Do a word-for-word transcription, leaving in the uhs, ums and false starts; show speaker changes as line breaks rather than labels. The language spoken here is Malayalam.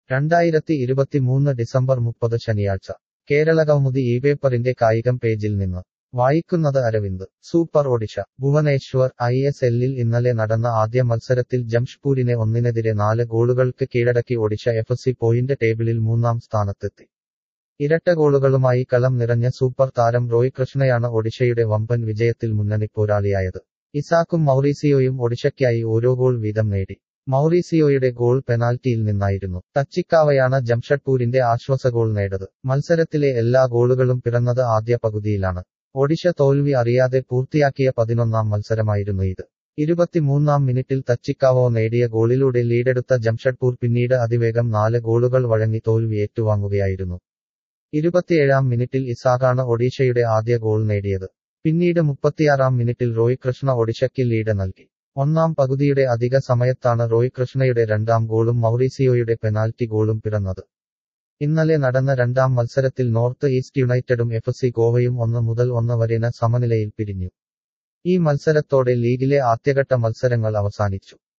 രണ്ടായിരത്തി ഇരുപത്തിമൂന്ന് ഡിസംബർ മുപ്പത് ശനിയാഴ്ച കേരളകൗമുദി ഈ പേപ്പറിന്റെ കായികം പേജിൽ നിന്ന് വായിക്കുന്നത് Aravind. Super Odisha Bhubaneswar I S എല്ലിൽ ഇന്നലെ നടന്ന ആദ്യ മത്സരത്തിൽ ജംഷ്പൂരിനെ ഒന്നിനെതിരെ നാല് ഗോളുകൾക്ക് കീഴടക്കി ഒഡിഷ എഫ് സി പോയിന്റ് ടേബിളിൽ മൂന്നാം സ്ഥാനത്തെത്തി. ഇരട്ട ഗോളുകളുമായി കളം നിറഞ്ഞ സൂപ്പർ താരം റോയ് കൃഷ്ണയാണ് ഒഡിഷയുടെ വമ്പൻ വിജയത്തിൽ മുന്നണിപ്പോരാളിയായത്. ഇസാക്കും മൗറീസിയോയും ഒഡിഷയ്ക്കായി ഓരോ ഗോൾ വീതം നേടി. മൗറീസിയോയുടെ ഗോൾ പെനാൽറ്റിയിൽ നിന്നായിരുന്നു. തച്ചിക്കാവയാണ് ജംഷഡ്പൂരിന്റെ ആശ്വാസഗോൾ നേടത്. മത്സരത്തിലെ എല്ലാ ഗോളുകളും പിറന്നത് ആദ്യ പകുതിയിലാണ്. ഒഡിഷ തോൽവി അറിയാതെ പൂർത്തിയാക്കിയ പതിനൊന്നാം മത്സരമായിരുന്നു ഇത്. ഇരുപത്തിമൂന്നാം മിനിറ്റിൽ തച്ചിക്കാവോ നേടിയ ഗോളിലൂടെ ലീഡെടുത്ത ജംഷഡ്പൂർ പിന്നീട് അതിവേഗം നാല് ഗോളുകൾ വഴങ്ങി തോൽവി ഏറ്റുവാങ്ങുകയായിരുന്നു. ഇരുപത്തിയേഴാം മിനിറ്റിൽ ഇസാഖാണ് ഒഡീഷയുടെ ആദ്യ ഗോൾ നേടിയത്. പിന്നീട് മുപ്പത്തിയാറാം മിനിറ്റിൽ റോയ് കൃഷ്ണ ഒഡിഷയ്ക്ക് ലീഡ് നൽകി. ഒന്നാം പകുതിയുടെ അധിക സമയത്താണ് റോയ് കൃഷ്ണയുടെ രണ്ടാം ഗോളും മൗറീസിയോയുടെ പെനാൽറ്റി ഗോളും പിറന്നത്. ഇന്നലെ നടന്ന രണ്ടാം മത്സരത്തിൽ നോർത്ത് ഈസ്റ്റ് യുണൈറ്റഡും എഫ് സി ഗോവയും ഒന്ന് മുതൽ ഒന്ന് വരെന സമനിലയിൽ പിരിഞ്ഞു. ഈ മത്സരത്തോടെ ലീഗിലെ ആദ്യഘട്ട മത്സരങ്ങൾ അവസാനിച്ചു.